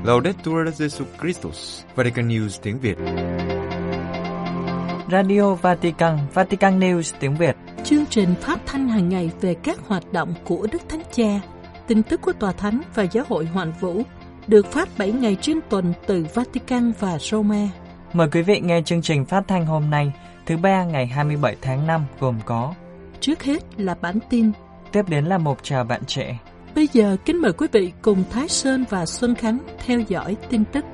Laudetur Jesus Christus, Vatican News tiếng Việt. Radio Vatican, Vatican News tiếng Việt. Chương trình phát thanh hàng ngày về các hoạt động của Đức Thánh Cha, tin tức của Tòa Thánh và Giáo hội Hoàn Vũ, được phát 7 ngày trên tuần từ Vatican và Roma. Mời quý vị nghe chương trình phát thanh hôm nay, thứ Ba ngày 27 tháng 5 gồm có: trước hết là bản tin, tiếp đến là mục chào bạn trẻ. Bây giờ kính mời quý vị cùng Thái Sơn và Xuân Khánh theo dõi tin tức.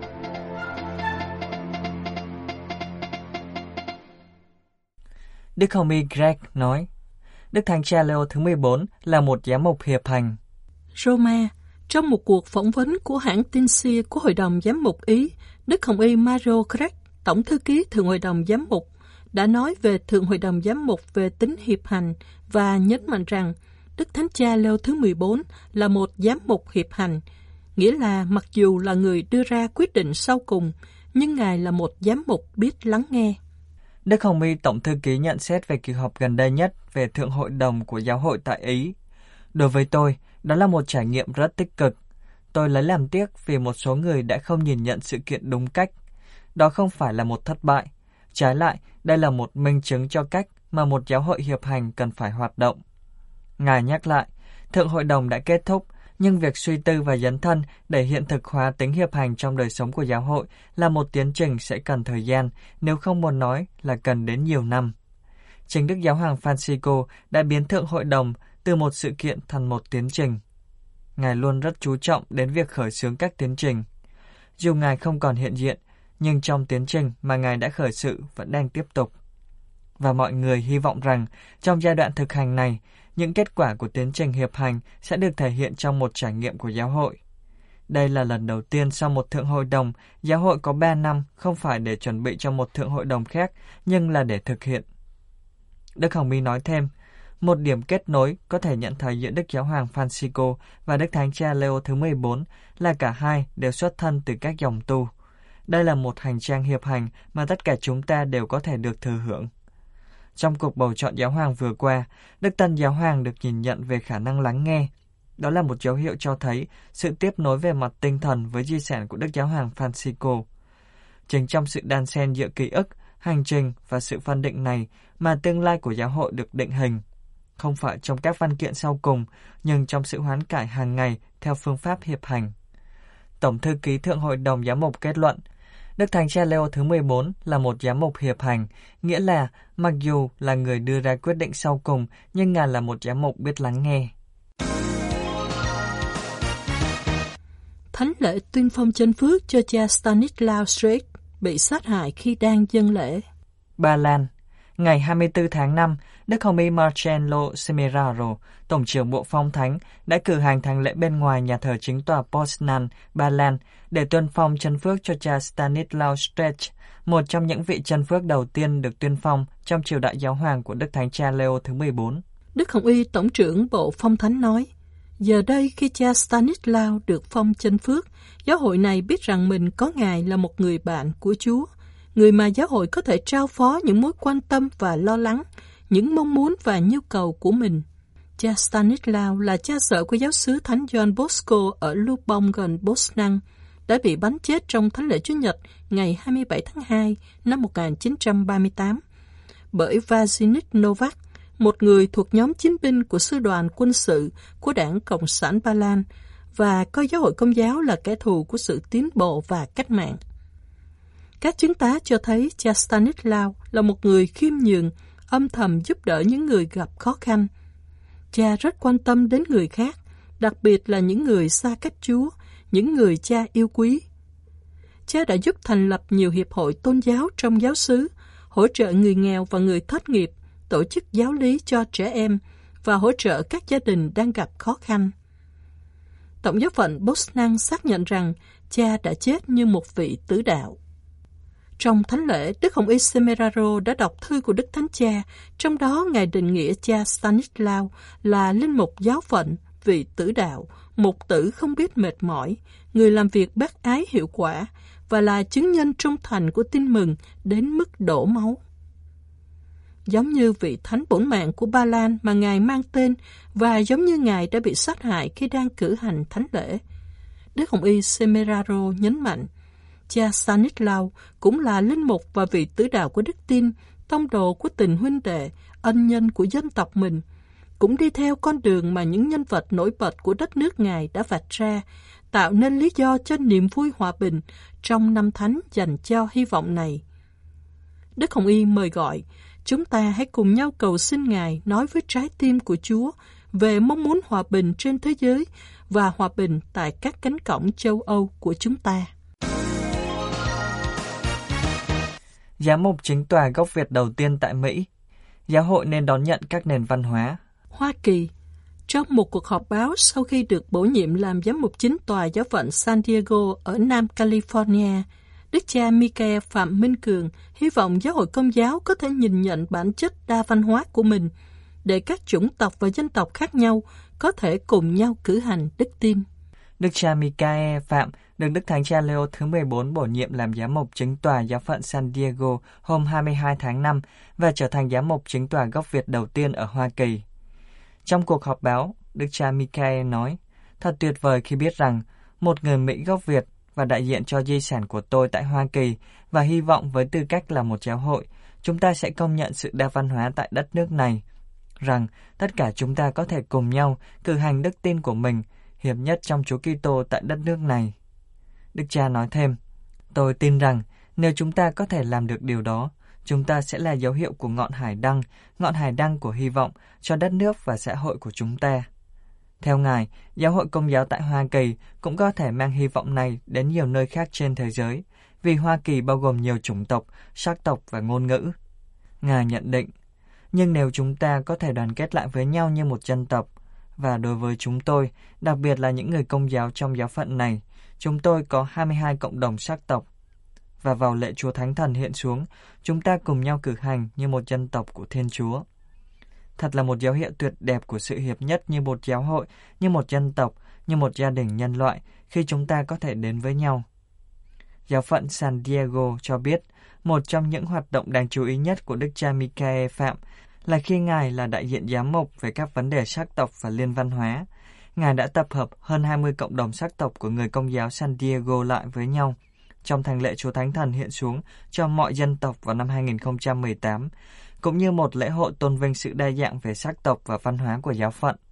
Đức Hồng Y Greg nói, Đức Thánh Cha Leo thứ 14 là một giám mục hiệp hành. Roma, trong một cuộc phỏng vấn của hãng tin SIA của Hội đồng Giám mục Ý, Đức Hồng Y Mario Greg, Tổng thư ký Thượng Hội đồng Giám mục, đã nói về Thượng Hội đồng Giám mục về tính hiệp hành và nhấn mạnh rằng Đức Thánh Cha Leo thứ 14 là một giám mục hiệp hành, nghĩa là mặc dù là người đưa ra quyết định sau cùng, nhưng Ngài là một giám mục biết lắng nghe. Đức Hồng Y Tổng thư ký nhận xét về kỳ họp gần đây nhất về Thượng Hội đồng của Giáo hội tại Ý. Đối với tôi, đó là một trải nghiệm rất tích cực. Tôi lấy làm tiếc vì một số người đã không nhìn nhận sự kiện đúng cách. Đó không phải là một thất bại. Trái lại, đây là một minh chứng cho cách mà một giáo hội hiệp hành cần phải hoạt động. Ngài nhắc lại, Thượng Hội đồng đã kết thúc, nhưng việc suy tư và dấn thân để hiện thực hóa tính hiệp hành trong đời sống của giáo hội là một tiến trình sẽ cần thời gian, nếu không muốn nói là cần đến nhiều năm. Chính Đức Giáo hoàng Francisco đã biến Thượng Hội đồng từ một sự kiện thành một tiến trình. Ngài luôn rất chú trọng đến việc khởi xướng các tiến trình. Dù Ngài không còn hiện diện, nhưng trong tiến trình mà Ngài đã khởi sự vẫn đang tiếp tục. Và mọi người hy vọng rằng trong giai đoạn thực hành này, những kết quả của tiến trình hiệp hành sẽ được thể hiện trong một trải nghiệm của giáo hội. Đây là lần đầu tiên sau một Thượng Hội đồng, giáo hội có 3 năm không phải để chuẩn bị cho một Thượng Hội đồng khác, nhưng là để thực hiện. Đức Hồng Y nói thêm, một điểm kết nối có thể nhận thấy giữa Đức Giáo hoàng Francisco và Đức Thánh Cha Leo thứ 14 là cả hai đều xuất thân từ các dòng tu. Đây là một hành trang hiệp hành mà tất cả chúng ta đều có thể được thừa hưởng. Trong cuộc bầu chọn giáo hoàng vừa qua, Đức Tân Giáo hoàng được nhìn nhận về khả năng lắng nghe. Đó là một dấu hiệu cho thấy sự tiếp nối về mặt tinh thần với di sản của Đức Giáo hoàng Francisco. Chính trong sự đan xen giữa ký ức, hành trình và sự phân định này mà tương lai của giáo hội được định hình. Không phải trong các văn kiện sau cùng, nhưng trong sự hoán cải hàng ngày theo phương pháp hiệp hành. Tổng thư ký Thượng Hội đồng Giám mục kết luận, Đức Thánh Cha Leo thứ 14 là một giám mục hiệp hành, nghĩa là mặc dù là người đưa ra quyết định sau cùng, nhưng Ngài là một giám mục biết lắng nghe. Thánh lễ tuyên phong chân phước cho cha Stanislaw Streit bị sát hại khi đang dâng lễ. Ba Lan, ngày 24 tháng 5, Đức Hồng Y Marcello Semeraro, Tổng trưởng Bộ Phong Thánh, đã cử hành thánh lễ bên ngoài nhà thờ chính tòa Poznan, Ba Lan, để tuyên phong chân phước cho cha Stanislaw Streit, một trong những vị chân phước đầu tiên được tuyên phong trong triều đại giáo hoàng của Đức Thánh Cha Leo thứ 14. Đức Hồng Y Tổng trưởng Bộ Phong Thánh nói, giờ đây khi cha Stanislaw được phong chân phước, giáo hội này biết rằng mình có Ngài là một người bạn của Chúa, người mà giáo hội có thể trao phó những mối quan tâm và lo lắng, những mong muốn và nhu cầu của mình. Cha Stanislaw là cha xở của giáo xứ Thánh John Bosco ở Lubom gần Poznan, đã bị bắn chết trong thánh lễ Chủ nhật ngày 27 tháng 2 năm 1938 bởi Vasinik Novak, một người thuộc nhóm chiến binh của sư đoàn quân sự của Đảng Cộng sản Ba Lan và coi giáo hội Công giáo là kẻ thù của sự tiến bộ và cách mạng. Các chứng tá cho thấy cha Stanislaw là một người khiêm nhường, âm thầm giúp đỡ những người gặp khó khăn. Cha rất quan tâm đến người khác, đặc biệt là những người xa cách Chúa, những người cha yêu quý. Cha đã giúp thành lập nhiều hiệp hội tôn giáo trong giáo xứ, hỗ trợ người nghèo và người thất nghiệp, tổ chức giáo lý cho trẻ em và hỗ trợ các gia đình đang gặp khó khăn. Tổng giáo phận Poznan xác nhận rằng cha đã chết như một vị tử đạo. Trong thánh lễ, Đức Hồng Y Semeraro đã đọc thư của Đức Thánh Cha, trong đó Ngài định nghĩa cha Stanislaw là linh mục giáo phận, vị tử đạo, mục tử không biết mệt mỏi, người làm việc bác ái hiệu quả và là chứng nhân trung thành của tin mừng đến mức đổ máu. Giống như vị thánh bổn mạng của Ba Lan mà Ngài mang tên và giống như Ngài đã bị sát hại khi đang cử hành thánh lễ, Đức Hồng Y Semeraro nhấn mạnh, cha Stanislaw cũng là linh mục và vị tứ đạo của đức tin, tông đồ của tình huynh đệ, ân nhân của dân tộc mình, cũng đi theo con đường mà những nhân vật nổi bật của đất nước Ngài đã vạch ra, tạo nên lý do cho niềm vui hòa bình trong năm thánh dành cho hy vọng này. Đức Hồng Y mời gọi, chúng ta hãy cùng nhau cầu xin Ngài nói với trái tim của Chúa về mong muốn hòa bình trên thế giới và hòa bình tại các cánh cổng châu Âu của chúng ta. Giám mục chính tòa gốc Việt đầu tiên tại Mỹ. Giáo hội nên đón nhận các nền văn hóa. Hoa Kỳ. Trong một cuộc họp báo sau khi được bổ nhiệm làm giám mục chính tòa giáo phận San Diego ở Nam California, Đức cha Michael Phạm Minh Cường hy vọng giáo hội Công giáo có thể nhìn nhận bản chất đa văn hóa của mình để các chủng tộc và dân tộc khác nhau có thể cùng nhau cử hành đức tin. Đức cha Michael Phạm được Đức Thánh cha Leo thứ 14 bổ nhiệm làm giám mục chính tòa giáo phận San Diego hôm 22 tháng 5 và trở thành giám mục chính tòa gốc Việt đầu tiên ở Hoa Kỳ. Trong cuộc họp báo, Đức cha Michael nói, thật tuyệt vời khi biết rằng một người Mỹ gốc Việt và đại diện cho di sản của tôi tại Hoa Kỳ và hy vọng với tư cách là một giáo hội, chúng ta sẽ công nhận sự đa văn hóa tại đất nước này, rằng tất cả chúng ta có thể cùng nhau cử hành đức tin của mình, hiệp nhất trong Chúa Kitô tại đất nước này. Đức cha nói thêm, tôi tin rằng nếu chúng ta có thể làm được điều đó, chúng ta sẽ là dấu hiệu của ngọn hải đăng của hy vọng cho đất nước và xã hội của chúng ta. Theo Ngài, giáo hội Công giáo tại Hoa Kỳ cũng có thể mang hy vọng này đến nhiều nơi khác trên thế giới, vì Hoa Kỳ bao gồm nhiều chủng tộc, sắc tộc và ngôn ngữ. Ngài nhận định, nhưng nếu chúng ta có thể đoàn kết lại với nhau như một dân tộc, và đối với chúng tôi, đặc biệt là những người Công giáo trong giáo phận này, chúng tôi có 22 cộng đồng sắc tộc. Và vào lễ Chúa Thánh Thần hiện xuống, chúng ta cùng nhau cử hành như một dân tộc của Thiên Chúa. Thật là một dấu hiệu tuyệt đẹp của sự hiệp nhất như một giáo hội, như một dân tộc, như một gia đình nhân loại khi chúng ta có thể đến với nhau. Giáo phận San Diego cho biết, một trong những hoạt động đáng chú ý nhất của Đức cha Michael Phạm là khi Ngài là đại diện giám mục về các vấn đề sắc tộc và liên văn hóa. Ngài đã tập hợp hơn 20 cộng đồng sắc tộc của người Công giáo San Diego lại với nhau trong thánh lễ Chúa Thánh Thần hiện xuống cho mọi dân tộc vào năm 2018, cũng như một lễ hội tôn vinh sự đa dạng về sắc tộc và văn hóa của giáo phận.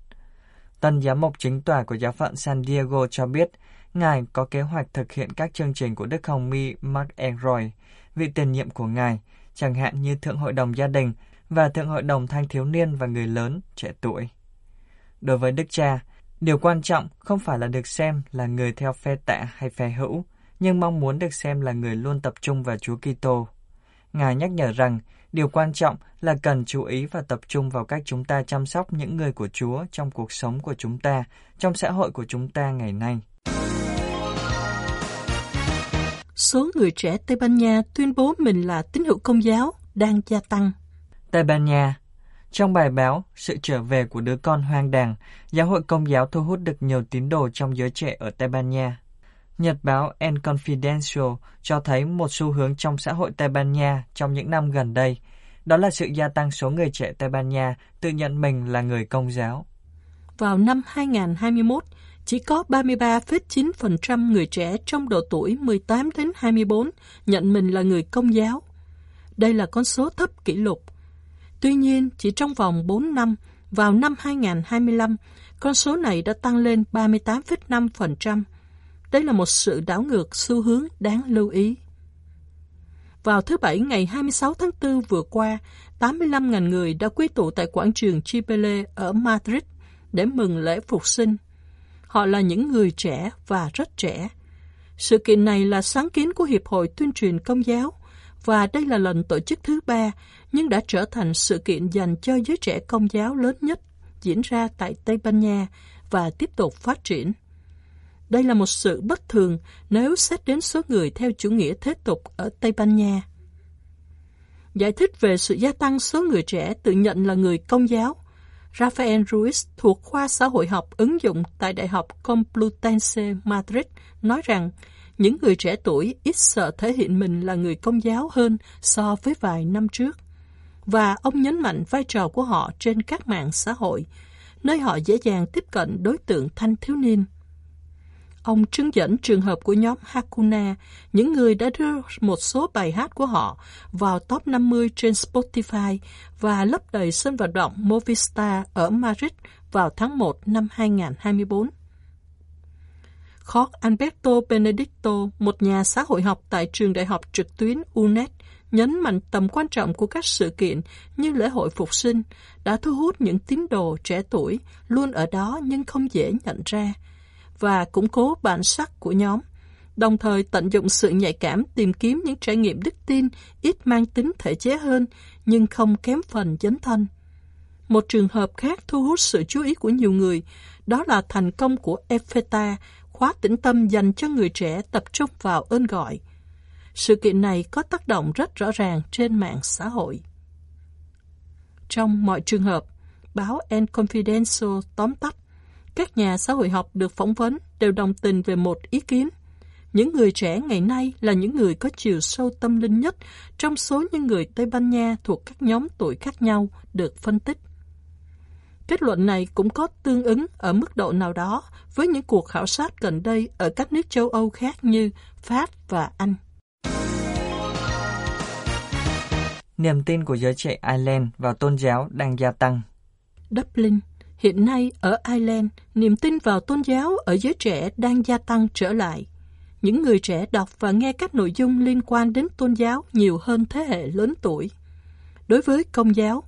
Tân giám mục chính tòa của giáo phận San Diego cho biết, Ngài có kế hoạch thực hiện các chương trình của Đức Hồng Y Mark Elroy, vị tiền nhiệm của Ngài, chẳng hạn như Thượng hội đồng gia đình và Thượng hội đồng thanh thiếu niên và người lớn, trẻ tuổi. Đối với Đức cha, điều quan trọng không phải là được xem là người theo phe tả hay phe hữu, nhưng mong muốn được xem là người luôn tập trung vào Chúa Kitô. Ngài nhắc nhở rằng, điều quan trọng là cần chú ý và tập trung vào cách chúng ta chăm sóc những người của Chúa trong cuộc sống của chúng ta, trong xã hội của chúng ta ngày nay. Số người trẻ Tây Ban Nha tuyên bố mình là tín hữu Công giáo đang gia tăng. Tây Ban Nha. Trong bài báo Sự trở về của đứa con hoang đàng, giáo hội Công giáo thu hút được nhiều tín đồ trong giới trẻ ở Tây Ban Nha. Nhật báo El Confidencial cho thấy một xu hướng trong xã hội Tây Ban Nha trong những năm gần đây, đó là sự gia tăng số người trẻ Tây Ban Nha tự nhận mình là người Công giáo. Vào năm 2021, chỉ có 33,9% người trẻ trong độ tuổi 18 đến 24 nhận mình là người Công giáo. Đây là con số thấp kỷ lục. Tuy nhiên, chỉ trong vòng 4 năm, vào năm 2025, con số này đã tăng lên 38,5%. Đây là một sự đảo ngược xu hướng đáng lưu ý. Vào thứ Bảy ngày 26 tháng 4 vừa qua, 85.000 người đã quy tụ tại quảng trường Chipele ở Madrid để mừng lễ phục sinh. Họ là những người trẻ và rất trẻ. Sự kiện này là sáng kiến của Hiệp hội Tuyên truyền Công giáo, và đây là lần tổ chức thứ 3, nhưng đã trở thành sự kiện dành cho giới trẻ Công giáo lớn nhất diễn ra tại Tây Ban Nha và tiếp tục phát triển. Đây là một sự bất thường nếu xét đến số người theo chủ nghĩa thế tục ở Tây Ban Nha. Giải thích về sự gia tăng số người trẻ tự nhận là người Công giáo, Rafael Ruiz thuộc khoa xã hội học ứng dụng tại Đại học Complutense Madrid nói rằng những người trẻ tuổi ít sợ thể hiện mình là người Công giáo hơn so với vài năm trước. Và ông nhấn mạnh vai trò của họ trên các mạng xã hội, nơi họ dễ dàng tiếp cận đối tượng thanh thiếu niên. ông trưng dẫn trường hợp của nhóm Hakuna, những người đã đưa một số bài hát của họ vào top 50 trên Spotify và lấp đầy sân vận động Movistar ở Madrid vào tháng 1 năm 2024. Jorge Alberto Benedicto, một nhà xã hội học tại trường đại học trực tuyến UNED, nhấn mạnh tầm quan trọng của các sự kiện như lễ hội Phục sinh, đã thu hút những tín đồ trẻ tuổi luôn ở đó nhưng không dễ nhận ra, và củng cố bản sắc của nhóm, đồng thời tận dụng sự nhạy cảm tìm kiếm những trải nghiệm đức tin ít mang tính thể chế hơn nhưng không kém phần dấn thân. Một trường hợp khác thu hút sự chú ý của nhiều người, đó là thành công của Epheta, khóa tĩnh tâm dành cho người trẻ tập trung vào ơn gọi. Sự kiện này có tác động rất rõ ràng trên mạng xã hội. Trong mọi trường hợp, báo El Confidencial tóm tắt, các nhà xã hội học được phỏng vấn đều đồng tình về một ý kiến. Những người trẻ ngày nay là những người có chiều sâu tâm linh nhất trong số những người Tây Ban Nha thuộc các nhóm tuổi khác nhau được phân tích. Kết luận này cũng có tương ứng ở mức độ nào đó với những cuộc khảo sát gần đây ở các nước châu Âu khác như Pháp và Anh. Niềm tin của giới trẻ Ireland vào tôn giáo đang gia tăng. Dublin. Hiện nay ở Ireland, niềm tin vào tôn giáo ở giới trẻ đang gia tăng trở lại. Những người trẻ đọc và nghe các nội dung liên quan đến tôn giáo nhiều hơn thế hệ lớn tuổi. Đối với Công giáo,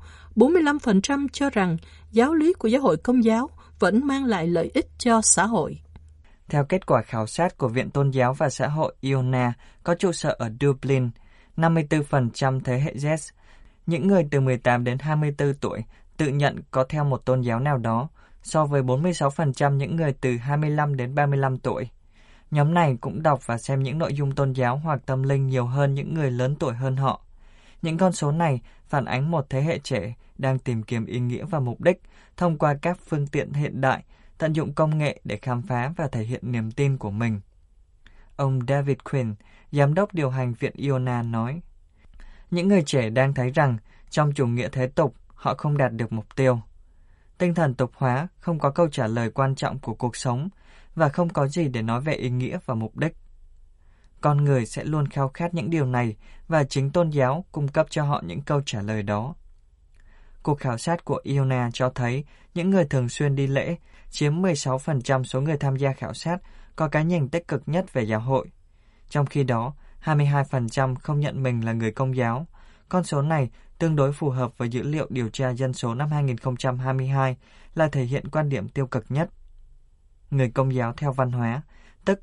45% cho rằng giáo lý của giáo hội Công giáo vẫn mang lại lợi ích cho xã hội. Theo kết quả khảo sát của Viện Tôn giáo và Xã hội Iona có trụ sở ở Dublin, 54% thế hệ Z, những người từ 18 đến 24 tuổi, tự nhận có theo một tôn giáo nào đó, so với 46% những người từ 25 đến 35 tuổi. Nhóm này cũng đọc và xem những nội dung tôn giáo hoặc tâm linh nhiều hơn những người lớn tuổi hơn họ. Những con số này phản ánh một thế hệ trẻ đang tìm kiếm ý nghĩa và mục đích thông qua các phương tiện hiện đại, tận dụng công nghệ để khám phá và thể hiện niềm tin của mình. Ông David Quinn, giám đốc điều hành Viện Iona nói, những người trẻ đang thấy rằng trong chủ nghĩa thế tục họ không đạt được mục tiêu. Tinh thần tục hóa không có câu trả lời quan trọng của cuộc sống và không có gì để nói về ý nghĩa và mục đích. Con người sẽ luôn khao khát những điều này và chính tôn giáo cung cấp cho họ những câu trả lời đó. Cuộc khảo sát của Iona cho thấy những người thường xuyên đi lễ chiếm 16% số người tham gia khảo sát có cái nhìn tích cực nhất về giáo hội. Trong khi đó, 22% không nhận mình là người Công giáo. Con số này tương đối phù hợp với dữ liệu điều tra dân số năm 2022 là thể hiện quan điểm tiêu cực nhất. Người Công giáo theo văn hóa, tức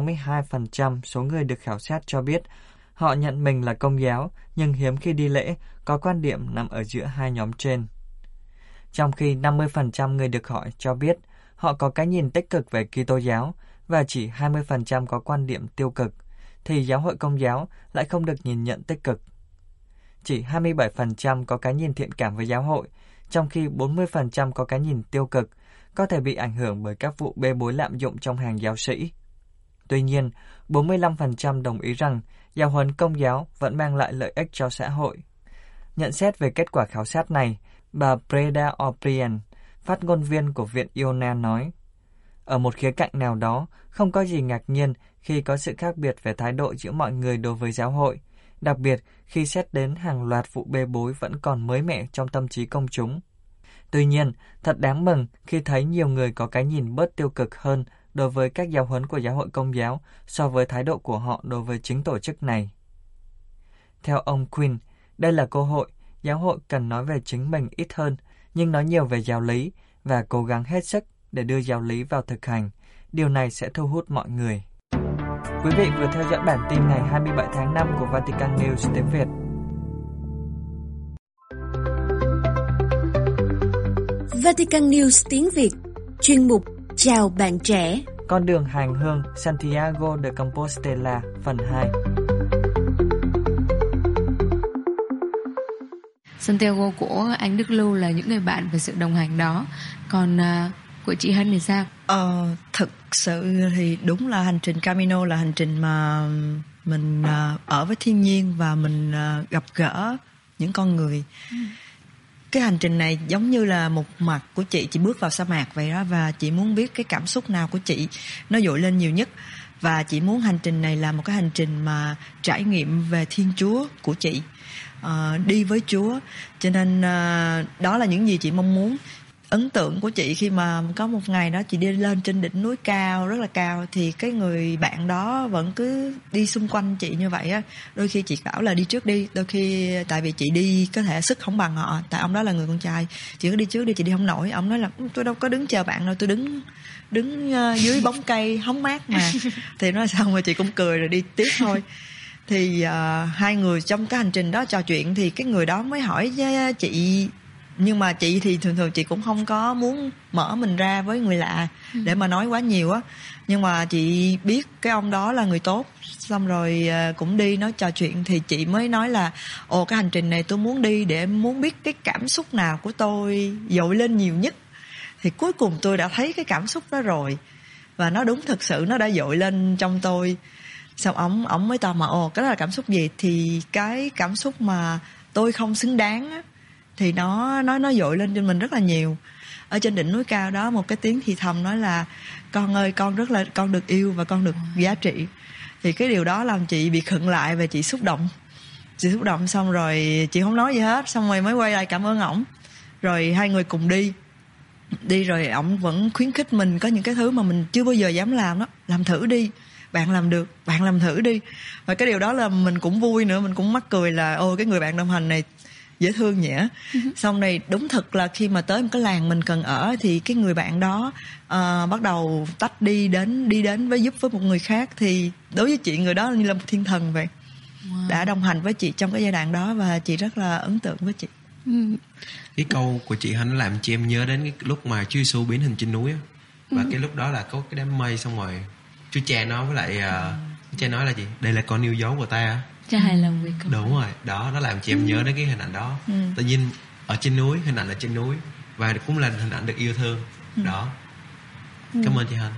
62% số người được khảo sát cho biết họ nhận mình là Công giáo nhưng hiếm khi đi lễ, có quan điểm nằm ở giữa hai nhóm trên. Trong khi 50% người được hỏi cho biết họ có cái nhìn tích cực về Kitô giáo và chỉ 20% có quan điểm tiêu cực, thì giáo hội Công giáo lại không được nhìn nhận tích cực. Chỉ 27% có cái nhìn thiện cảm với giáo hội, trong khi 40% có cái nhìn tiêu cực, có thể bị ảnh hưởng bởi các vụ bê bối lạm dụng trong hàng giáo sĩ. Tuy nhiên, 45% đồng ý rằng giáo huấn Công giáo vẫn mang lại lợi ích cho xã hội. Nhận xét về kết quả khảo sát này, bà Breda O'Brien, phát ngôn viên của Viện Iona nói, ở một khía cạnh nào đó, không có gì ngạc nhiên khi có sự khác biệt về thái độ giữa mọi người đối với giáo hội, đặc biệt khi xét đến hàng loạt vụ bê bối vẫn còn mới mẻ trong tâm trí công chúng. Tuy nhiên, thật đáng mừng khi thấy nhiều người có cái nhìn bớt tiêu cực hơn đối với các giáo huấn của giáo hội Công giáo so với thái độ của họ đối với chính tổ chức này. Theo ông Quinn, đây là cơ hội, giáo hội cần nói về chính mình ít hơn, nhưng nói nhiều về giáo lý và cố gắng hết sức để đưa giáo lý vào thực hành. Điều này sẽ thu hút mọi người. Quý vị vừa theo dõi bản tin ngày 27 tháng 5 của Vatican News tiếng Việt. Vatican News tiếng Việt, chuyên mục Chào bạn trẻ. Con đường hành hương Santiago de Compostela phần 2. Santiago của anh Đức Lưu là những người bạn về sự đồng hành đó. Còn của chị Hân thì sao? Thực sự thì đúng là hành trình Camino là hành trình mà mình ở với thiên nhiên và mình gặp gỡ những con người. cái hành trình này giống như là một mặt của chị bước vào sa mạc vậy đó, và chị muốn biết cái cảm xúc nào của chị nó dội lên nhiều nhất, và chị muốn hành trình này là một cái hành trình mà trải nghiệm về Thiên Chúa của chị, đi với Chúa. Cho nên đó là những gì chị mong muốn. Ấn tượng của chị khi mà có một ngày đó chị đi lên trên đỉnh núi cao, rất là cao, thì cái người bạn đó vẫn cứ đi xung quanh chị như vậy á. Đôi khi chị bảo là đi trước đi, đôi khi tại vì chị đi có thể sức không bằng họ, tại ông đó là người con trai, chị cứ đi trước đi, chị đi không nổi. Ông nói là tôi đâu có đứng chờ bạn đâu, tôi đứng dưới bóng cây hóng mát mà. Thì nói xong rồi chị cũng cười rồi đi tiếp thôi. Thì hai người trong cái hành trình đó trò chuyện, thì cái người đó mới hỏi với chị, nhưng mà chị thì thường chị cũng không có muốn mở mình ra với người lạ để mà nói quá nhiều á. Nhưng mà chị biết cái ông đó là người tốt, xong rồi cũng đi nói trò chuyện, thì chị mới nói là cái hành trình này tôi muốn đi để muốn biết cái cảm xúc nào của tôi dội lên nhiều nhất. Thì cuối cùng tôi đã thấy cái cảm xúc đó rồi, và nó đúng thực sự nó đã dội lên trong tôi. Xong ổng mới tò mò cái đó là cảm xúc gì. Thì cái cảm xúc mà tôi không xứng đáng á, thì nó dội lên trên mình rất là nhiều. Ở trên đỉnh núi cao đó, một cái tiếng thì thầm nói là con ơi, con được yêu và con được giá trị. Thì cái điều đó làm chị bị khựng lại và chị xúc động. Chị xúc động xong rồi chị không nói gì hết, xong rồi mới quay lại cảm ơn ổng. Rồi hai người cùng đi rồi ổng vẫn khuyến khích mình có những cái thứ mà mình chưa bao giờ dám làm đó. Làm thử đi, bạn làm được, bạn làm thử đi. Và cái điều đó là mình cũng vui nữa, mình cũng mắc cười là cái người bạn đồng hành này dễ thương nhỉ. Xong này đúng thật là khi mà tới một cái làng mình cần ở, thì cái người bạn đó bắt đầu tách đi đến với giúp với một người khác. Thì đối với chị, người đó như là một thiên thần vậy. Đã đồng hành với chị trong cái giai đoạn đó, và chị rất là ấn tượng với chị. Cái câu của chị Hân nó làm cho em nhớ đến cái lúc mà Chúa Giêsu biến hình trên núi á. Và cái lúc đó là có cái đám mây, xong rồi Chúa Cha nói với lại Cha nói là gì? Đây là con yêu dấu của ta. Cha hài lòng với con. Đúng rồi, đó, nó làm cho em nhớ đến cái hình ảnh đó. Tự nhiên ở trên núi, hình ảnh ở trên núi, và cũng là hình ảnh được yêu thương. Đó. Cảm ơn chị Hân.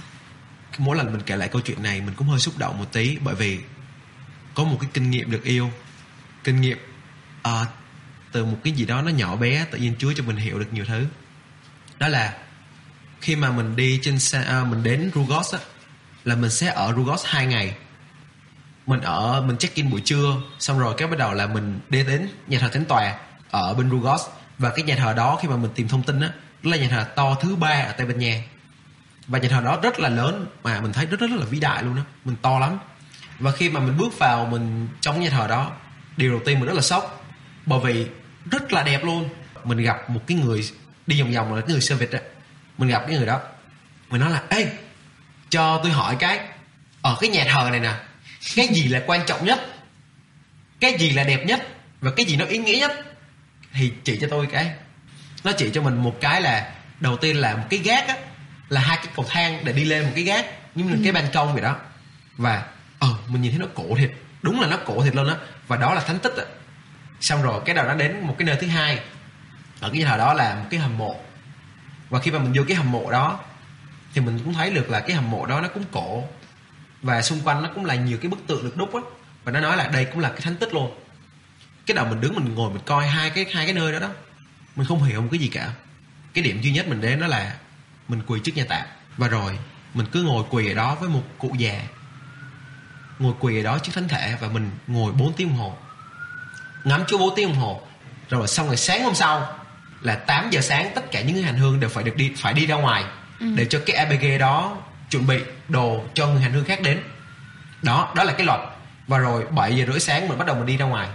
Mỗi lần mình kể lại câu chuyện này, mình cũng hơi xúc động một tí, bởi vì có một cái kinh nghiệm được yêu, kinh nghiệm từ một cái gì đó nó nhỏ bé, tự nhiên Chúa cho mình hiểu được nhiều thứ. Đó là khi mà mình đi mình đến Rugos á, là mình sẽ ở Rugos 2 ngày. Mình check in buổi trưa, xong rồi cái bắt đầu là mình đi đến nhà thờ Thánh Tòa ở bên Rugos. Và cái nhà thờ đó, khi mà mình tìm thông tin á, đó là nhà thờ to thứ 3 ở Tây Ban Nha. Và nhà thờ đó rất là lớn, mà mình thấy rất là vĩ đại luôn á, mình to lắm. Và khi mà mình bước vào trong nhà thờ đó, điều đầu tiên mình rất là sốc, bởi vì rất là đẹp luôn. Mình gặp một cái người đi vòng vòng, là cái người sơ vịt á. Mình gặp cái người đó, mình nói là ê, cho tôi hỏi cái, ở cái nhà thờ này nè, cái gì là quan trọng nhất, cái gì là đẹp nhất, và cái gì nó ý nghĩa nhất? Thì chỉ cho tôi cái. Nó chỉ cho mình một cái là, đầu tiên là một cái gác á, là 2 cái cầu thang để đi lên một cái gác, như là cái ban công vậy đó. Và mình nhìn thấy nó cổ thiệt, đúng là nó cổ thiệt luôn á. Và đó là thánh tích á. Xong rồi cái đầu nó đến một cái nơi thứ hai, ở cái nhà thờ đó là một cái hầm mộ. Và khi mà mình vô cái hầm mộ đó, thì mình cũng thấy được là cái hầm mộ đó nó cũng cổ, và xung quanh nó cũng là nhiều cái bức tượng được đúc á. Và nó nói là đây cũng là cái thánh tích luôn. Cái đầu mình đứng, mình ngồi, mình coi hai cái nơi đó đó, mình không hiểu một cái gì cả. Cái điểm duy nhất mình đến đó là mình quỳ trước nhà tạm. Và rồi mình cứ ngồi quỳ ở đó với một cụ già, ngồi quỳ ở đó trước thánh thể. Và mình ngồi 4 tiếng đồng hồ, ngắm Chúa 4 tiếng đồng hồ. Rồi xong rồi sáng hôm sau là 8 giờ sáng, tất cả những người hành hương đều phải đi ra ngoài để cho cái ABG đó chuẩn bị đồ cho người hành hương khác đến. Đó là cái luật. Và rồi 7 giờ rưỡi sáng mình bắt đầu mình đi ra ngoài.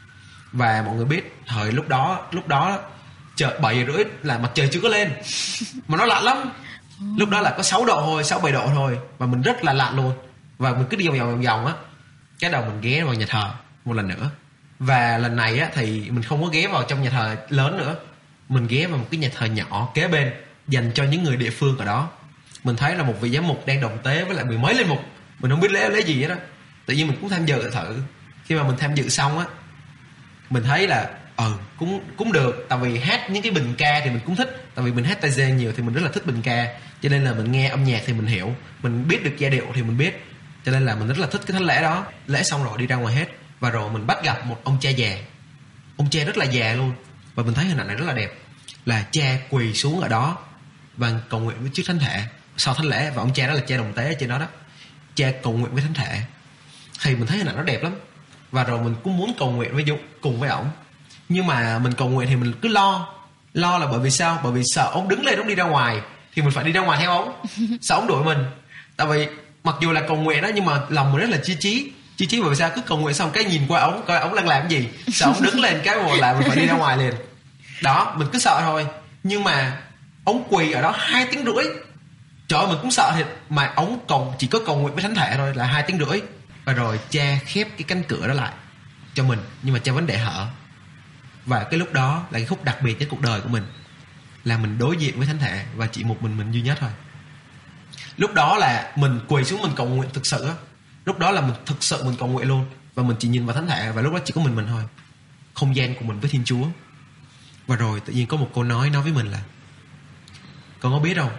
Và mọi người biết thời lúc đó trời 7 giờ rưỡi là mặt trời chưa có lên, mà nó lạnh lắm. Lúc đó là có 6 độ thôi, 6-7 độ thôi, và mình rất là lạnh luôn. Và mình cứ đi vòng á. Cái đầu mình ghé vào nhà thờ một lần nữa. Và lần này á thì mình không có ghé vào trong nhà thờ lớn nữa, mình ghé vào một cái nhà thờ nhỏ kế bên, dành cho những người địa phương ở đó. Mình thấy là một vị giám mục đang đồng tế với lại 10 mấy linh mục. Mình không biết lấy gì hết đó. Tự nhiên mình cũng tham dự thử. Khi mà mình tham dự xong á, mình thấy là cũng được. Tại vì hát những cái bình ca thì mình cũng thích. Tại vì mình hát tay dê nhiều thì mình rất là thích bình ca. Cho nên là mình nghe âm nhạc thì mình hiểu, mình biết được giai điệu thì mình biết. Cho nên là mình rất là thích cái thánh lễ đó. Lễ xong rồi đi ra ngoài hết. Và rồi mình bắt gặp một ông cha già. Ông cha rất là già luôn. Và mình thấy hình ảnh này rất là đẹp, là cha quỳ xuống ở đó và cầu nguyện với trước thánh thể sau thánh lễ, và ông cha đó là cha đồng tế ở trên đó đó, cha cầu nguyện với thánh thể. Thì mình thấy hình ảnh nó đẹp lắm, và rồi mình cũng muốn cầu nguyện với cùng với ổng. Nhưng mà mình cầu nguyện thì mình cứ lo là bởi vì sao? Bởi vì sợ ông đứng lên ông đi ra ngoài thì mình phải đi ra ngoài theo ông, sợ ông đuổi mình. Tại vì mặc dù là cầu nguyện đó, nhưng mà lòng mình rất là chi trí bởi vì sao? Cứ cầu nguyện xong cái nhìn qua ổng coi ổng đang làm gì, sợ ổng đứng lên cái một là mình phải đi ra ngoài liền. Đó, mình cứ sợ thôi. Nhưng mà ổng quỳ ở đó 2 tiếng rưỡi. Trời ơi, mình cũng sợ thiệt. Mà ổng chỉ có cầu nguyện với thánh thể thôi là 2 tiếng rưỡi. Và rồi cha khép cái cánh cửa đó lại cho mình, nhưng mà cha vẫn để hở. Và cái lúc đó là cái khúc đặc biệt nhất cuộc đời của mình, là mình đối diện với thánh thể và chỉ một mình duy nhất thôi. Lúc đó là mình quỳ xuống mình cầu nguyện thực sự á. Lúc đó là mình thực sự mình cầu nguyện luôn, và mình chỉ nhìn vào thánh thể, và lúc đó chỉ có mình thôi, không gian của mình với Thiên Chúa. Và rồi tự nhiên có một câu nói với mình là: con có biết không,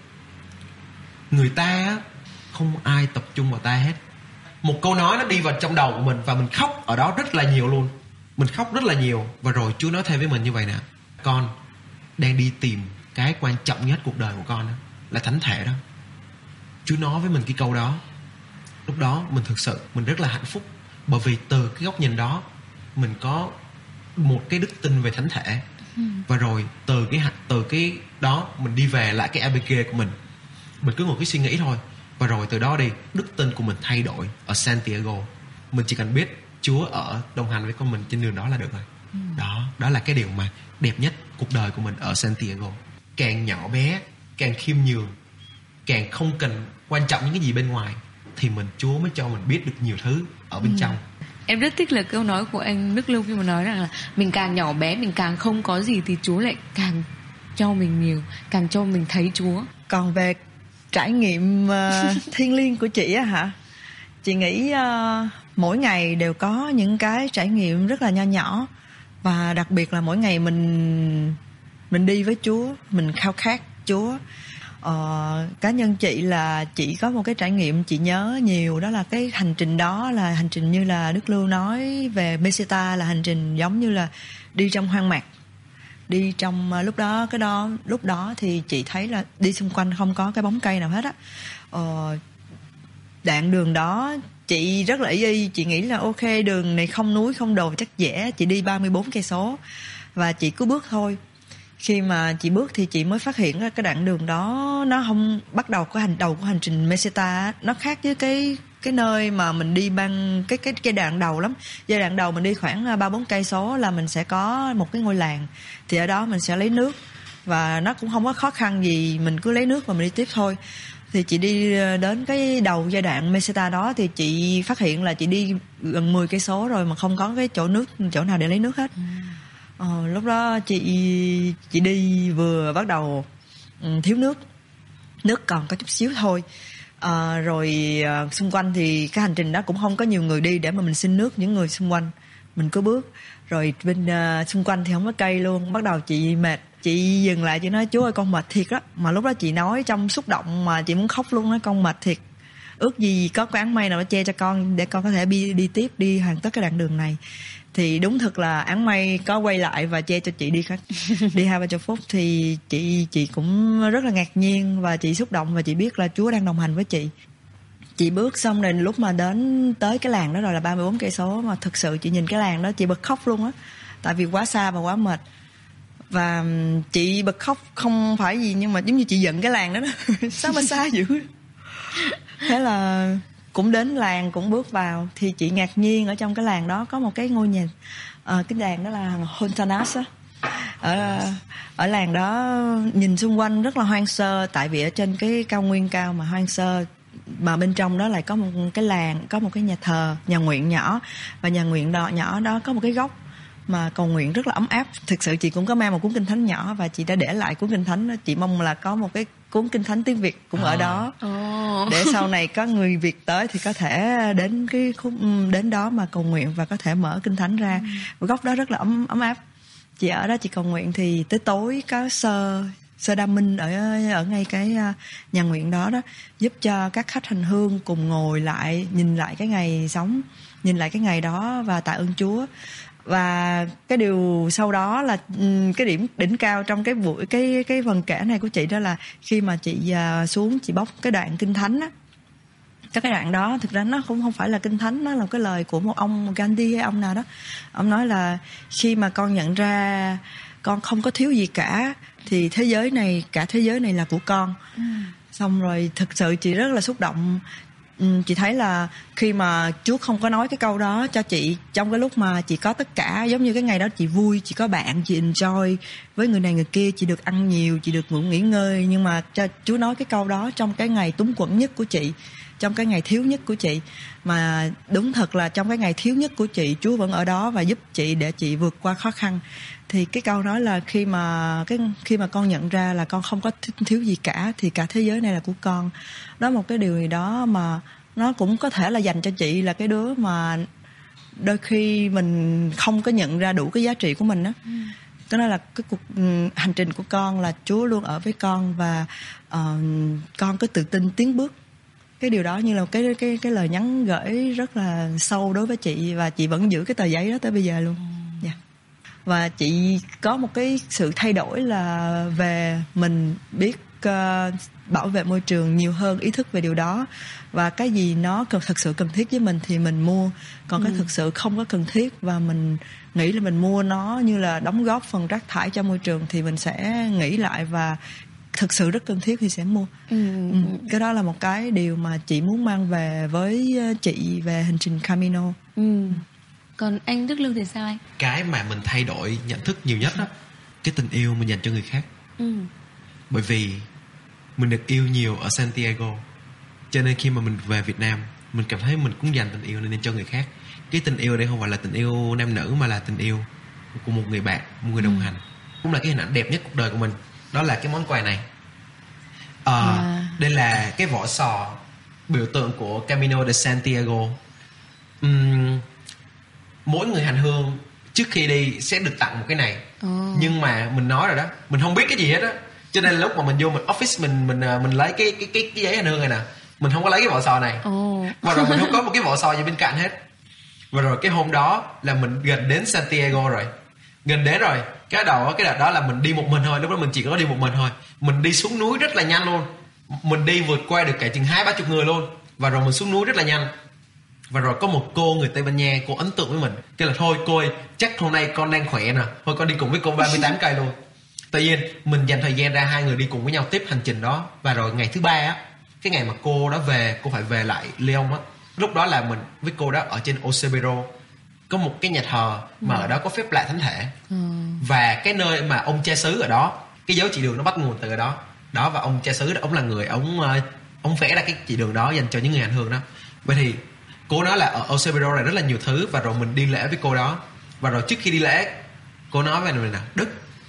người ta á, không ai tập trung vào ta hết. Một câu nói nó đi vào trong đầu của mình, và mình khóc ở đó rất là nhiều luôn. Mình khóc rất là nhiều. Và rồi Chúa nói thêm với mình như vậy nè: con đang đi tìm cái quan trọng nhất cuộc đời của con đó, là thánh thể đó. Chúa nói với mình cái câu đó. Lúc đó mình thực sự mình rất là hạnh phúc, bởi vì từ cái góc nhìn đó mình có một cái đức tin về thánh thể. Và rồi từ cái đó mình đi về lại cái ABG của mình cứ một cái suy nghĩ thôi. Và rồi từ đó đi, đức tin của mình thay đổi ở Santiago. Mình chỉ cần biết Chúa ở đồng hành với con mình trên đường đó là được rồi. Đó là cái điều mà đẹp nhất cuộc đời của mình ở Santiago. Càng nhỏ bé, càng khiêm nhường, càng không cần quan trọng những cái gì bên ngoài, thì Chúa mới cho mình biết được nhiều thứ ở bên trong. Em rất thích là câu nói của anh Đức Lưu khi mà nói rằng là mình càng nhỏ bé, mình càng không có gì, thì Chúa lại càng cho mình nhiều, càng cho mình thấy Chúa. Còn về trải nghiệm thiêng liêng của chị á hả? Chị nghĩ mỗi ngày đều có những cái trải nghiệm rất là nho nhỏ, và đặc biệt là mỗi ngày mình đi với Chúa, mình khao khát Chúa. Cá nhân chị là chị có một cái trải nghiệm chị nhớ nhiều, đó là cái hành trình đó là hành trình như là Đức Lưu nói về Meseta, là hành trình giống như là đi trong hoang mạc, đi trong lúc đó thì chị thấy là đi xung quanh không có cái bóng cây nào hết á. Đoạn đường đó chị rất là ý, chị nghĩ là ok, đường này không núi không đồi chắc dễ, chị đi 34 cây số và chị cứ bước thôi. Khi mà chị bước thì chị mới phát hiện ra cái đoạn đường đó nó không bắt đầu đầu của hành trình Meseta, nó khác với cái nơi mà mình đi ban cái đoạn đầu lắm. Giai đoạn đầu mình đi khoảng 3-4 cây số là mình sẽ có một cái ngôi làng, thì ở đó mình sẽ lấy nước và nó cũng không có khó khăn gì, mình cứ lấy nước và mình đi tiếp thôi. Thì chị đi đến cái đầu giai đoạn Meseta đó thì chị phát hiện là chị đi gần 10 cây số rồi mà không có cái chỗ nào để lấy nước hết. Lúc đó chị đi vừa bắt đầu thiếu nước còn có chút xíu thôi. Rồi xung quanh thì cái hành trình đó cũng không có nhiều người đi để mà mình xin nước những người xung quanh, mình cứ bước. Rồi bên xung quanh thì không có cây luôn, bắt đầu chị mệt, chị dừng lại, chị nói Chúa ơi con mệt thiệt đó. Mà lúc đó chị nói trong xúc động mà chị muốn khóc luôn đó, con mệt thiệt, ước gì có cái áng mây nào nó che cho con để con có thể đi tiếp, đi hoàn tất cái đoạn đường này. Thì đúng thực là áng mây có quay lại và che cho chị đi 2-3 phút. Thì chị cũng rất là ngạc nhiên và chị xúc động, và chị biết là Chúa đang đồng hành với chị. Chị bước xong rồi lúc mà đến tới cái làng đó rồi là 34 cây số, mà thực sự chị nhìn cái làng đó chị bật khóc luôn á, tại vì quá xa và quá mệt. Và chị bật khóc không phải gì, nhưng mà giống như chị giận cái làng đó sao mà xa dữ. Thế là cũng đến làng, cũng bước vào thì chị ngạc nhiên ở trong cái làng đó có một cái ngôi nhà, cái làng đó là Hontanas á. Ở làng đó nhìn xung quanh rất là hoang sơ, tại vì ở trên cái cao nguyên cao mà hoang sơ, mà bên trong đó lại có một cái làng, có một cái nhà thờ, nhà nguyện nhỏ, và nhà nguyện nhỏ đó có một cái góc mà cầu nguyện rất là ấm áp. Thực sự chị cũng có mang một cuốn kinh thánh nhỏ và chị đã để lại cuốn kinh thánh đó. Chị mong là có một cái cuốn kinh thánh tiếng Việt cũng ở đó, để sau này có người Việt tới thì có thể đến đó mà cầu nguyện và có thể mở kinh thánh ra. Góc đó rất là ấm áp. Chị ở đó chị cầu nguyện thì tới tối có sơ đa minh ở ngay cái nhà nguyện đó giúp cho các khách hành hương cùng ngồi lại, nhìn lại cái ngày sống, nhìn lại cái ngày đó và tạ ơn Chúa. Và cái điều sau đó là cái điểm đỉnh cao trong cái buổi cái phần kể này của chị, đó là khi mà chị xuống chị bóc cái đoạn kinh thánh á. Cái đoạn đó thực ra nó cũng không phải là kinh thánh, nó là cái lời của một ông Gandhi hay ông nào đó. Ông nói là khi mà con nhận ra con không có thiếu gì cả thì thế giới này, cả thế giới này là của con. Xong rồi thực sự chị rất là xúc động. Chị thấy là khi mà Chúa không có nói cái câu đó cho chị trong cái lúc mà chị có tất cả, giống như cái ngày đó chị vui, chị có bạn, chị enjoy với người này người kia, chị được ăn nhiều, chị được ngủ nghỉ ngơi, nhưng mà cho Chúa nói cái câu đó trong cái ngày túng quẫn nhất của chị, trong cái ngày thiếu nhất của chị. Mà đúng thật là trong cái ngày thiếu nhất của chị, Chúa vẫn ở đó và giúp chị để chị vượt qua khó khăn. Thì cái câu nói là khi mà con nhận ra là con không có thiếu gì cả thì cả thế giới này là của con. Đó, một cái điều gì đó mà nó cũng có thể là dành cho chị, là cái đứa mà đôi khi mình không có nhận ra đủ cái giá trị của mình á. Cho nên là cái cuộc hành trình của con là Chúa luôn ở với con, và con cứ tự tin tiến bước. Cái điều đó như là cái lời nhắn gửi rất là sâu đối với chị, và chị vẫn giữ cái tờ giấy đó tới bây giờ luôn. Yeah. Và chị có một cái sự thay đổi là về mình biết bảo vệ môi trường nhiều hơn, ý thức về điều đó, và cái gì nó thật sự cần thiết với mình thì mình mua, còn cái thực sự không có cần thiết và mình nghĩ là mình mua nó như là đóng góp phần rác thải cho môi trường thì mình sẽ nghĩ lại, và thực sự rất cần thiết thì sẽ mua. Cái đó là một cái điều mà chị muốn mang về với chị về hành trình Camino. Còn anh Đức Lưu thì sao anh? Cái mà mình thay đổi nhận thức nhiều nhất đó, cái tình yêu mình dành cho người khác. Bởi vì mình được yêu nhiều ở Santiago, cho nên khi mà mình về Việt Nam, mình cảm thấy mình cũng dành tình yêu nên cho người khác. Cái tình yêu đây không phải là tình yêu nam nữ, mà là tình yêu của một người bạn, một người đồng hành. Cũng là cái hình ảnh đẹp nhất cuộc đời của mình. Đó là cái món quà này. Đây là cái vỏ sò biểu tượng của Camino de Santiago. Mỗi người hành hương trước khi đi sẽ được tặng một cái này. Nhưng mà mình nói rồi đó, mình không biết cái gì hết á, cho nên lúc mà mình vô mình office mình lấy cái giấy hành hương này nè, mình không có lấy cái vỏ sò này. Và rồi mình không có một cái vỏ sò gì bên cạnh hết. Và rồi cái hôm đó là mình gần đến Santiago rồi, gần đến rồi. Cái đợt đó là mình đi một mình thôi. Lúc đó mình chỉ có đi một mình thôi. Mình đi xuống núi rất là nhanh luôn. Mình đi vượt qua được cả chừng 20-30 người luôn. Và rồi mình xuống núi rất là nhanh. Và rồi có một cô người Tây Ban Nha, cô ấn tượng với mình. Kêu là thôi cô ơi, chắc hôm nay con đang khỏe nè, thôi con đi cùng với cô 38 cây luôn. Tự nhiên mình dành thời gian ra, hai người đi cùng với nhau tiếp hành trình đó. Và rồi ngày thứ ba á, cái ngày mà cô đó về, cô phải về lại Lyon á, lúc đó là mình với cô đó ở trên Ocebero có một cái nhà thờ mà ở đó có phép lạ thánh thể. Và cái nơi mà ông cha xứ ở đó, cái dấu chỉ đường nó bắt nguồn từ ở đó. Đó, và ông cha xứ đó, ông là người ông vẽ ra cái chỉ đường đó dành cho những người hành hương đó. Vậy thì cô nói là ở Ocebero này rất là nhiều thứ. Và rồi mình đi lễ với cô đó. Và rồi trước khi đi lễ, cô nói với mình là Đức,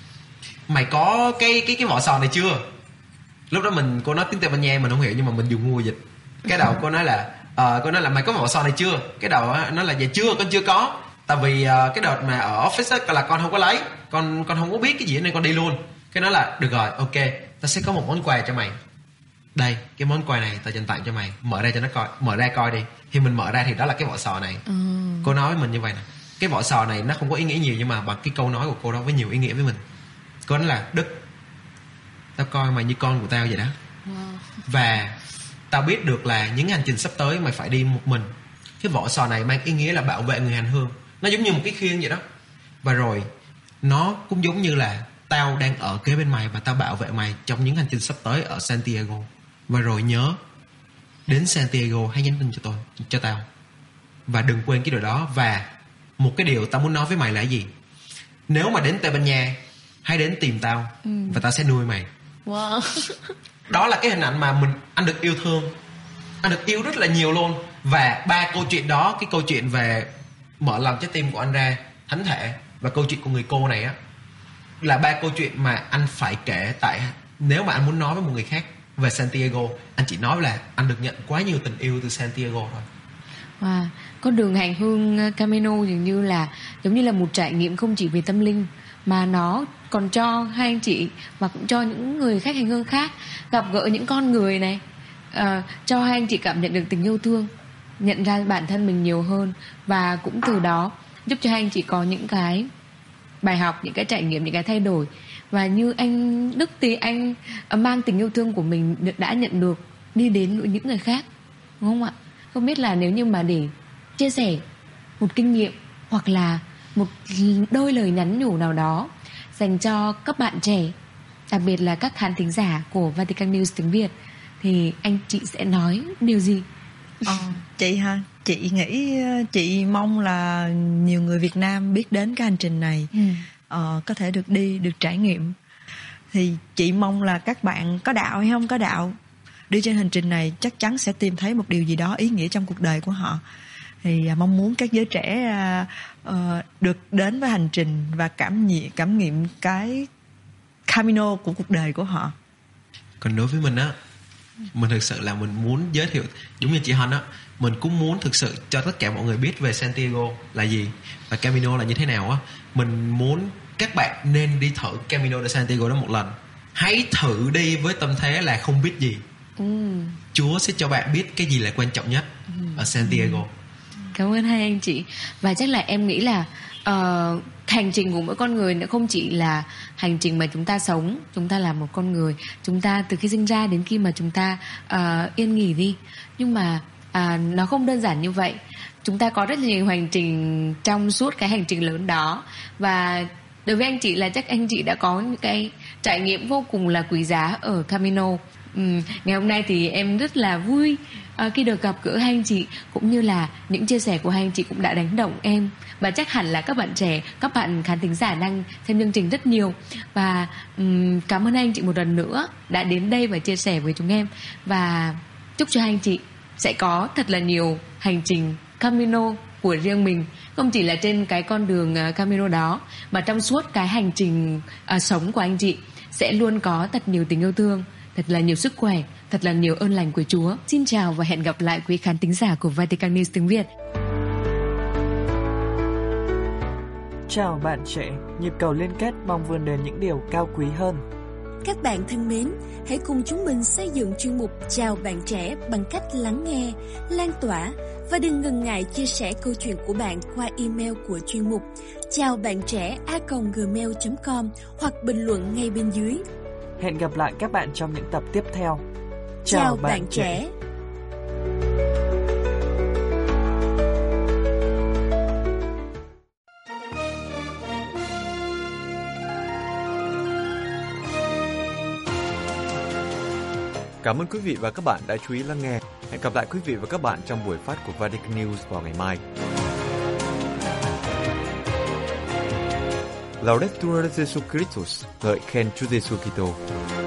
mày có cái vỏ sò này chưa? Lúc đó cô nói tiếng Tây Ban Nha mình không hiểu, nhưng mà mình dùng Google dịch. Cái đầu cô nói là mày có vỏ sò này chưa? Cái đầu nói là dạ chưa, con chưa có. Tại vì cái đợt mà ở office á là con không có lấy, con không có biết cái gì nên con đi luôn. Cái nói là được rồi, ok, ta sẽ có một món quà cho mày. Đây, cái món quà này ta dành tặng cho mày, mở ra cho nó coi, mở ra coi đi. Thì mình mở ra thì đó là cái vỏ sò này. Cô nói với mình như vậy nè. Cái vỏ sò này nó không có ý nghĩa nhiều, nhưng mà bằng cái câu nói của cô đó với nhiều ý nghĩa với mình. Cô nói là Đức, tao coi mày như con của tao vậy đó. Và tao biết được là những hành trình sắp tới mày phải đi một mình. Cái vỏ sò này mang ý nghĩa là bảo vệ người hành hương. Nó giống như một cái khiên vậy đó. Và rồi nó cũng giống như là tao đang ở kế bên mày và tao bảo vệ mày trong những hành trình sắp tới ở Santiago. Và rồi nhớ, đến Santiago hãy nhắn tin cho tao. Và đừng quên cái điều đó. Và một cái điều tao muốn nói với mày là gì? Nếu mà đến Tây Ban Nha, hãy đến tìm tao và tao sẽ nuôi mày. Đó là cái hình ảnh mà anh được yêu thương, anh được yêu rất là nhiều luôn. Và ba câu chuyện đó, cái câu chuyện về mở lòng trái tim của anh ra, thánh thể, và câu chuyện của người cô này á, là ba câu chuyện mà anh phải kể. Tại nếu mà anh muốn nói với một người khác về Santiago, anh chỉ nói là anh được nhận quá nhiều tình yêu từ Santiago thôi. Wow. Con đường hành hương Camino dường như là giống như là một trải nghiệm không chỉ về tâm linh, mà nó còn cho hai anh chị và cũng cho những người khách hành hương khác gặp gỡ những con người này, cho hai anh chị cảm nhận được tình yêu thương, nhận ra bản thân mình nhiều hơn, và cũng từ đó giúp cho hai anh chị có những cái bài học, những cái trải nghiệm, những cái thay đổi. Và như anh Đức thì anh mang tình yêu thương của mình đã nhận được đi đến với những người khác, đúng không ạ? Không biết là nếu như mà để chia sẻ một kinh nghiệm hoặc là một đôi lời nhắn nhủ nào đó dành cho các bạn trẻ, đặc biệt là các khán thính giả của Vatican News tiếng Việt, thì anh chị sẽ nói điều gì? Chị hả? Chị nghĩ chị mong là nhiều người Việt Nam biết đến cái hành trình này, có thể được đi, được trải nghiệm. Thì chị mong là các bạn có đạo hay không có đạo, đi trên hành trình này chắc chắn sẽ tìm thấy một điều gì đó ý nghĩa trong cuộc đời của họ. Thì mong muốn các giới trẻ được đến với hành trình và cảm nghiệm cái Camino của cuộc đời của họ. Còn đối với mình á, mình thực sự là mình muốn giới thiệu, giống như chị Hân á, mình cũng muốn thực sự cho tất cả mọi người biết về Santiago là gì và Camino là như thế nào á. Mình muốn các bạn nên đi thử Camino de Santiago đó một lần. Hãy thử đi với tâm thế là không biết gì. Chúa sẽ cho bạn biết cái gì là quan trọng nhất ở Santiago. Cảm ơn hai anh chị. Và chắc là em nghĩ là hành trình của mỗi con người nó không chỉ là hành trình mà chúng ta sống, chúng ta là một con người, chúng ta từ khi sinh ra đến khi mà chúng ta yên nghỉ đi. Nhưng mà nó không đơn giản như vậy. Chúng ta có rất nhiều hành trình trong suốt cái hành trình lớn đó. Và đối với anh chị là chắc anh chị đã có những cái trải nghiệm vô cùng là quý giá ở Camino. Ngày hôm nay thì em rất là vui khi được gặp gỡ hai anh chị, cũng như là những chia sẻ của hai anh chị cũng đã đánh động em. Và chắc hẳn là các bạn trẻ, các bạn khán thính giả đang xem chương trình rất nhiều. Và cảm ơn hai anh chị một lần nữa đã đến đây và chia sẻ với chúng em. Và chúc cho hai anh chị sẽ có thật là nhiều hành trình Camino của riêng mình, không chỉ là trên cái con đường Camino đó, mà trong suốt cái hành trình sống của anh chị sẽ luôn có thật nhiều tình yêu thương, thật là nhiều sức khỏe, thật là nhiều ơn lành của Chúa. Xin chào và hẹn gặp lại quý khán thính giả của Vatican News tiếng Việt. Chào bạn trẻ, nhịp cầu liên kết mong vươn đến những điều cao quý hơn. Các bạn thân mến, hãy cùng chúng mình xây dựng chuyên mục Chào bạn trẻ bằng cách lắng nghe, lan tỏa và đừng ngần ngại chia sẻ câu chuyện của bạn qua email của chuyên mục chào bạn trẻ@gmail.com hoặc bình luận ngay bên dưới. Hẹn gặp lại các bạn trong những tập tiếp theo. Chào bạn trẻ. Cảm ơn quý vị và các bạn đã chú ý lắng nghe. Hẹn gặp lại quý vị và các bạn trong buổi phát của Vatican News vào ngày mai. Laudetur Jesus Christus, ngợi khen Chúa Giêsu Kitô.